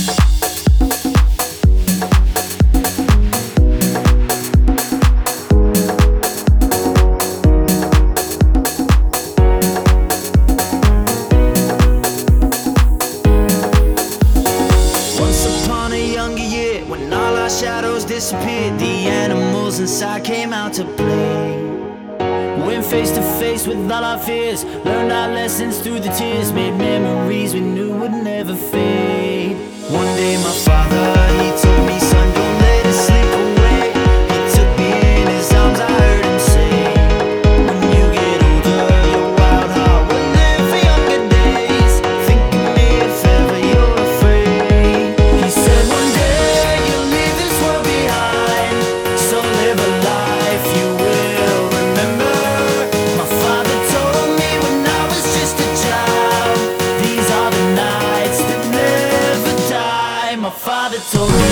When all our shadows disappeared, the animals inside came out to play. Went face to face with all our fears, learned our lessons through the tears, made memories we knew would never fade. One day my father, he told me, son, don't let it slip away. He took me in his arms, I heard him say, when you get older, your wild heart will live for younger days. Think of me if ever you're afraid. He said one day you'll leave this world behind, so live a life you will remember. My father told me when I was just a child, these are the nights that never die. My father told me.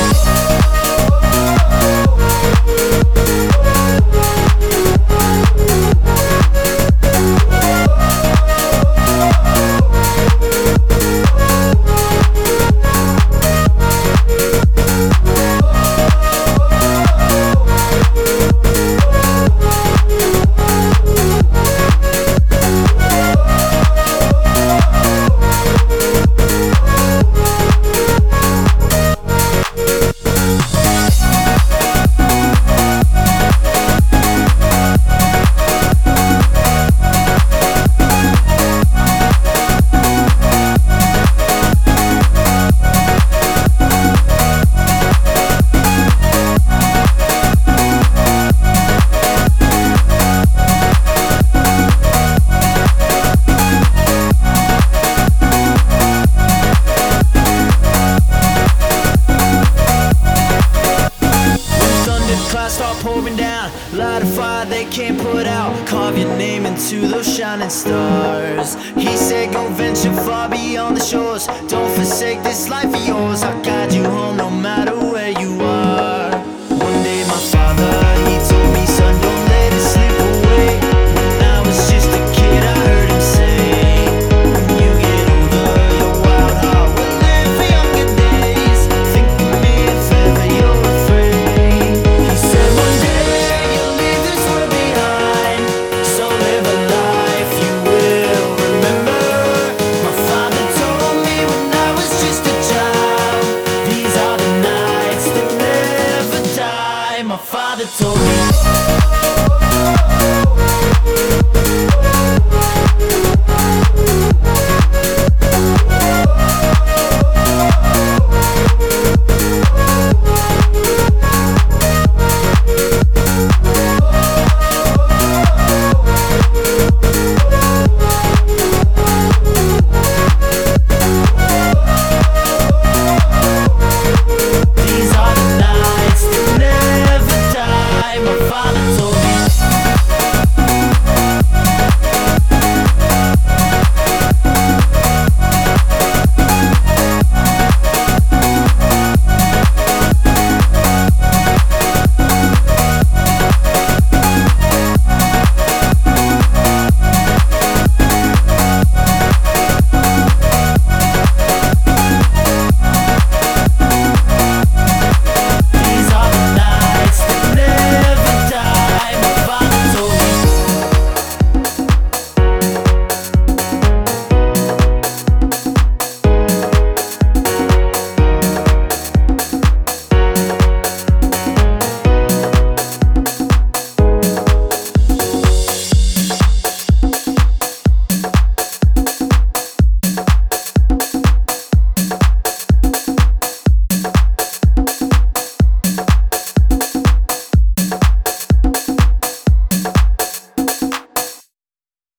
Start pouring down, light a fire they can't put out, carve your name into those shining stars. He said go venture far beyond the shores, don't forsake this life of yours. I'll guide you home no matter